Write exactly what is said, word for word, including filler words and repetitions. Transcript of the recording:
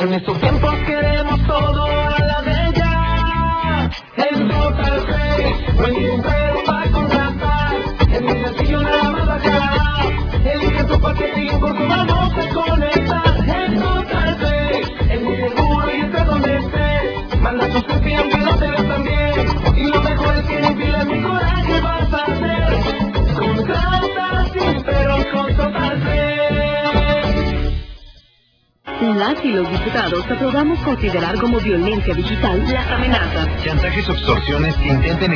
En estos tiempos queremos todo a la de ya. En Total Play, no hay ningún pero para contratar. Es muy sencillo, nada más bajar. Elige tu paquete y en corto vamos a conectar. En Total Play, es muy seguro y estés donde estés. Manda tu selfie aunque no te veas tan bien. Y lo mejor es que ni pilas ni coraje vas a hacer. Contrata sin peros con Total Play. Las y los diputados aprobamos considerar como violencia digital las amenazas, chantajes o extorsiones que intenten